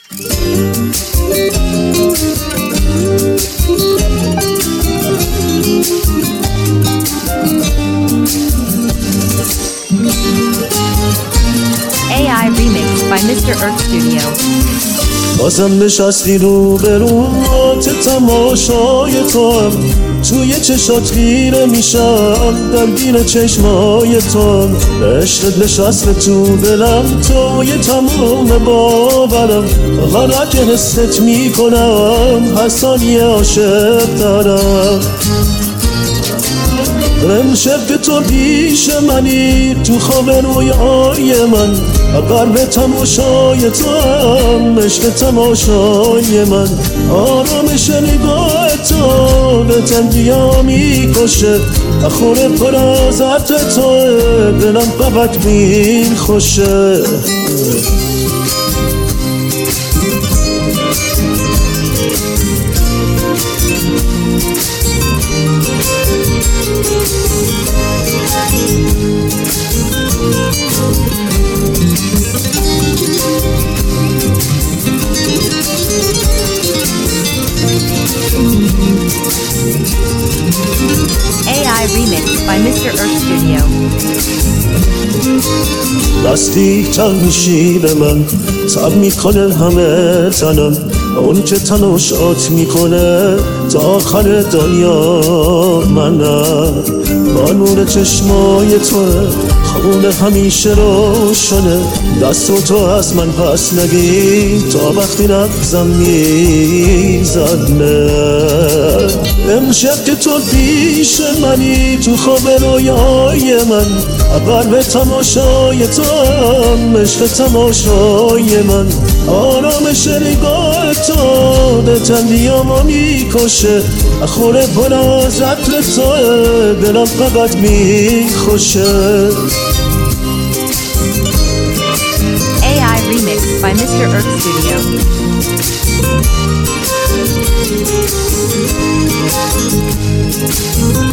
AI remix by Mr. Earth Studio. بازم نشستی رو به روات تماشای تو هم توی چشات خیره میشم درگیر چشمای تو عشقت نشسته تو دلم توی تمام باورم هر که حست میکنم هر ثانیه عاشق دارم امشب که تو پیش منی تو خواب رویای من قلب تماشای تو هم عشق تماشای من آرامش نگاه تو به تنگیا میکشه اخوره پر از عطر تو دلم فقط میخوشه AI remix by Mr. Earth Studio. دستی تن میشی به من تب میکنه همه تنم اون که تناشات میکنه تا آخر دنیا منم با نور چشمای توه خونه همیشه روشنه دست تو از من پس نگی تا وقتی نبزم میزنه امشب که تو پیش منی تو خواب رویای من قلب تماشای تو هم عشق تماشای من آرامش نگاه تو به تندیامو میکشه اخوره پر از عطر تو دلم فقط میخوشه AI remix by Mr. Earth Studio.